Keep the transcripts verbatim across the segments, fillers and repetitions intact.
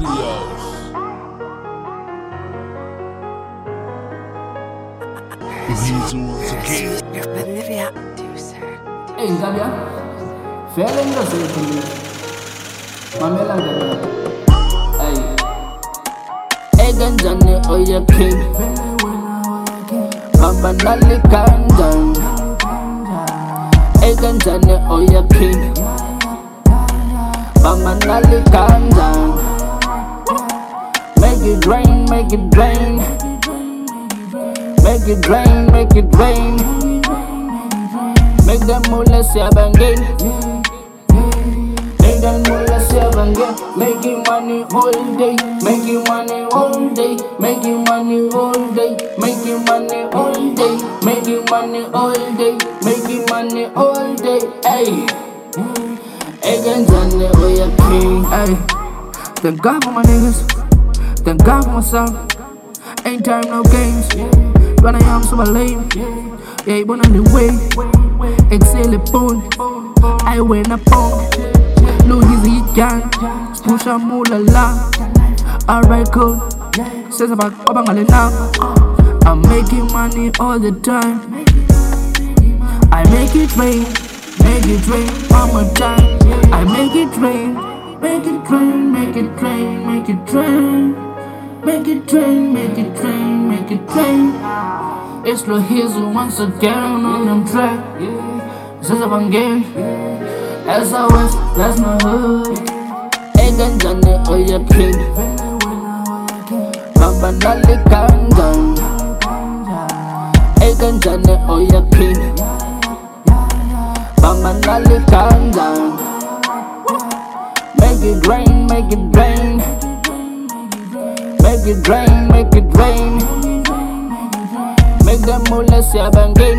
Studios. He's once again. Hey, Gabia. Feeling the same to me. Mamela Gabia. Hey. Egan Johnny, oh, you king. Baba Nali Kanjan. Egan Johnny, oh, you king. Baba Nali Kanjan. Make it rain, make it rain. Make it rain, make it rain. Make them moolah seven gain. Make them moolah seven gain. Making money all day, making money all day, making money all day, making money all day, making money all day, making money all day. Hey, again Johnny, oh you king. Hey, thank God for my niggas, thank God for myself. Ain't time no games. When I am so lame, yeah, but on the way, exhale a bone. I win a pound. Look, he's a gang, push a mula la. Alright, cool. Says about Obangali now. I'm making money all the time. I make it rain, make it rain all my time. I make it rain, make it rain, make it rain, make it rain. Make it rain, make it rain, make it rain. It's Lil Hazel once again on them track. Says if I'm gay, as always, that's my hood. Egan Johnny, oh you king. Baba Nali Kanjan. Egan Johnny, oh you king. Baba Nali Kanjan. Make it rain, make it rain. Make it rain, make it rain. Make them moolah seven gain.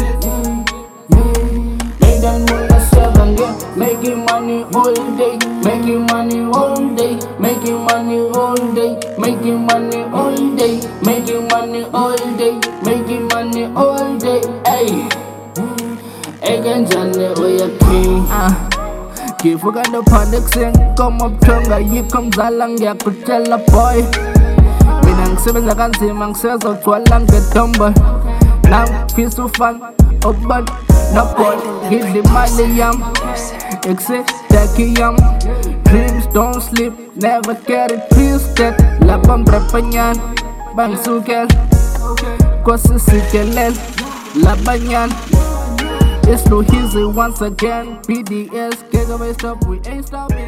Make them moolah seven gain. Making money all day, making money all day, making money all day, making money all day, making money all day, making money all day. Hey, again Johnny, oh you king. Ah, keep forgetting the panic sing. Come up stronger, you come zalang ya kuchela boy. Seven seconds, I'm says of twelve and get tumble. Now, feel so fun, oh, but no point. Give the money, yum. Exit, take yum. Dreams don't sleep, never carry twisted. Labam prepanyan, bang sukel. Kosi sikelel, labanyan. It's no easy once again. B D S, get away, stop, we ain't stopping.